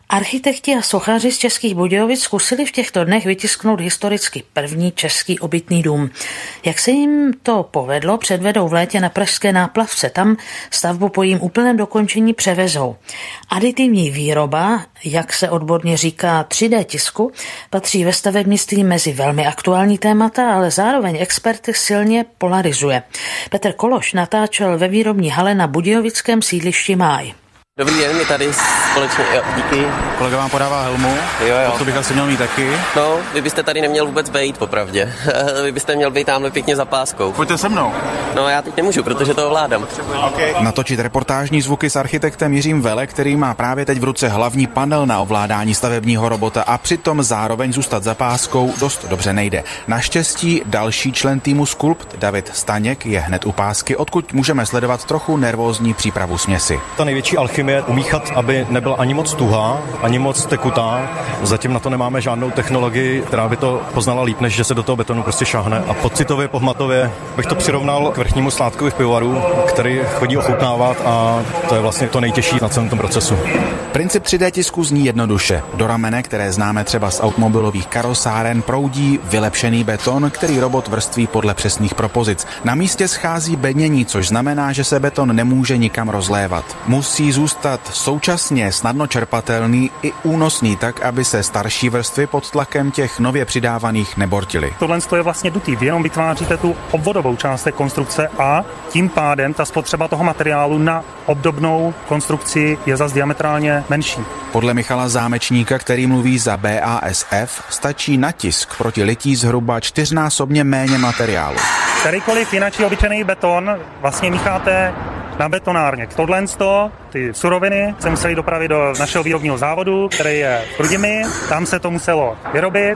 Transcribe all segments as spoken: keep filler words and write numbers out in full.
Architekti a sochaři z Českých Budějovic zkusili v těchto dnech vytisknout historicky první český obytný dům. Jak se jim to povedlo, předvedou v létě na pražské Náplavce. Tam stavbu po jím úplném dokončení převezou. Aditivní výroba, jak se odborně říká tři dé tisku, patří ve stavebnictví mezi velmi aktuální témata, ale zároveň experty silně polarizuje. Petr Kološ natáčel ve výrobní hale na budějovickém sídlišti Máj. Dobrý den, my tady společně, jo, díky. Kolega vám podává helmu, jo, jo. to bych asi měl mít taky. No, vy byste tady neměl vůbec být, popravdě. Vy byste měl být tamhle pěkně za páskou. Pojďte se mnou. No, já teď nemůžu, protože to ovládám. Okay. Natočit reportážní zvuky s architektem Jiřím Vele, který má právě teď v ruce hlavní panel na ovládání stavebního robota a přitom zároveň zůstat za páskou, dost dobře nejde. Naštěstí další člen týmu Sculpt, David Staněk, je hned u pásky, odkud můžeme sledovat trochu nervózní přípravu směsi. Ta největší alchymie umíchat, aby nebyla ani moc tuhá, ani moc tekutá. Zatím na to nemáme žádnou technologii, která by to poznala líp, než že se do toho betonu prostě šáhne. A pocitově, pohmatově bych to přirovnal k vrchnímu sládkovi v pivovaru, který chodí ochutnávat, a to je vlastně to nejtěžší na celém tom procesu. Princip tři dé tisku zní jednoduše. Do ramene, které známe třeba z automobilových karosáren, proudí vylepšený beton, který robot vrství podle přesných propozic. Na místě schází bednění, což znamená, že se beton nemůže nikam rozlévat. Musí zůstat současně snadno čerpatelný i únosný tak, aby se starší vrstvy pod tlakem těch nově přidávaných nebortily. Tohle je vlastně dutý, vy jenom vytváříte tu obvodovou část té konstrukce a tím pádem ta spotřeba toho materiálu na obdobnou konstrukci je zas diametrálně menší. Podle Michala Zámečníka, který mluví za bé á es ef, stačí na tisk proti lití zhruba čtyřnásobně méně materiálu. Kterýkoliv jinak obyčejný beton vlastně mícháte na betonárně. Tohle ty suroviny se museli dopravit do našeho výrobního závodu, který je v Chrudimi. Tam se to muselo vyrobit,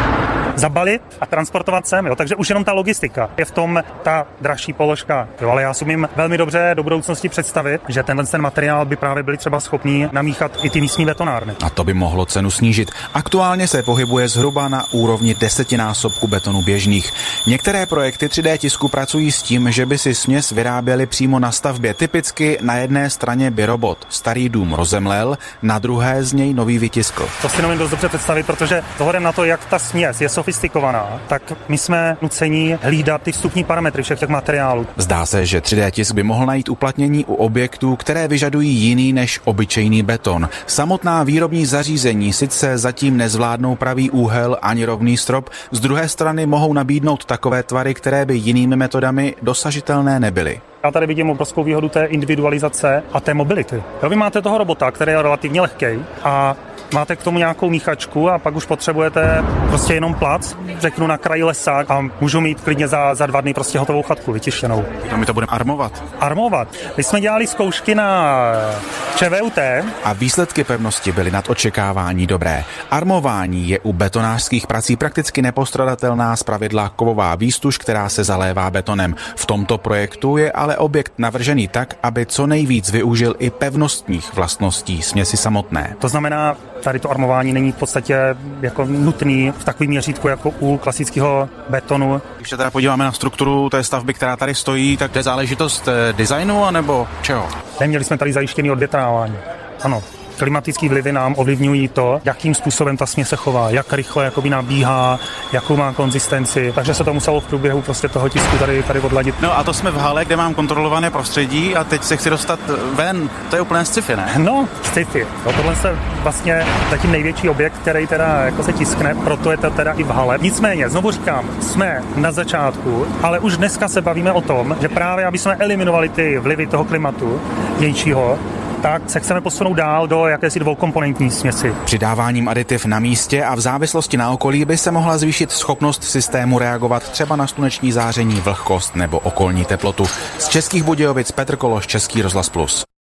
zabalit a transportovat sem. Jo. Takže už jenom ta logistika je v tom ta dražší položka. Jo, ale já si umím velmi dobře do budoucnosti představit, že tenhle ten materiál by právě byli třeba schopní namíchat i ty místní betonárny. A to by mohlo cenu snížit. Aktuálně se pohybuje zhruba na úrovni desetinásobku betonu běžných. Některé projekty tři dé tisku pracují s tím, že by si směs vyráběli přímo na stavbě. Typicky na jedné straně by robot starý dům rozemlel, na druhé z něj nový vytiskl. To si nevím dost dobře představit, protože vzhledem na to, jak ta směs je sofistikovaná, tak my jsme nuceni hlídat ty vstupní parametry všech těch materiálů. Zdá se, že tři dé tisk by mohl najít uplatnění u objektů, které vyžadují jiný než obyčejný beton. Samotná výrobní zařízení sice zatím nezvládnou pravý úhel ani rovný strop, z druhé strany mohou nabídnout takové tvary, které by jinými metodami dosažitelné nebyly. Já tady vidím obrovskou výhodu té individualizace a té mobility. Jo, vy máte toho robota, který je relativně lehký a máte k tomu nějakou míchačku a pak už potřebujete prostě jenom plac, řeknu na kraji lesa a můžu mít klidně za, za dva dny prostě hotovou chatku vytištěnou. A my to budeme armovat. Armovat. My jsme dělali zkoušky na ČVUT. A výsledky pevnosti byly nad očekávání dobré. Armování je u betonářských prací prakticky nepostradatelná zpravidla kovová výstuž, která se zalévá betonem. V tomto projektu je ale objekt navržený tak, aby co nejvíc využil i pevnostních vlastností směsi samotné. To znamená, tady to armování není v podstatě jako nutný v takovém měřítku jako u klasického betonu. Když se teda podíváme na strukturu té stavby, která tady stojí, tak to je záležitost designu anebo čeho? Neměli jsme tady zajištěný odvětrávání. Ano. Klimatické vlivy nám ovlivňují to, jakým způsobem ta směs se chová, jak rychle jakoby nabíhá, jakou má konzistenci. Takže se to muselo v průběhu prostě toho tisku tady, tady odladit. No a to jsme v hale, kde mám kontrolované prostředí a teď se chci dostat ven. To je úplně sci-fi, ne? No, sci-fi. No, tohle je vlastně zatím největší objekt, který teda jako se tiskne, proto je to teda i v hale. Nicméně, znovu říkám, jsme na začátku, ale už dneska se bavíme o tom, že právě aby jsme eliminovali ty vlivy toho klimatu vnějšího, tak se chceme posunout dál do jakési dvoukomponentní směsi. Přidáváním aditiv na místě a v závislosti na okolí by se mohla zvýšit schopnost systému reagovat třeba na sluneční záření, vlhkost nebo okolní teplotu. Z Českých Budějovic Petr Kološ, Český rozhlas plus.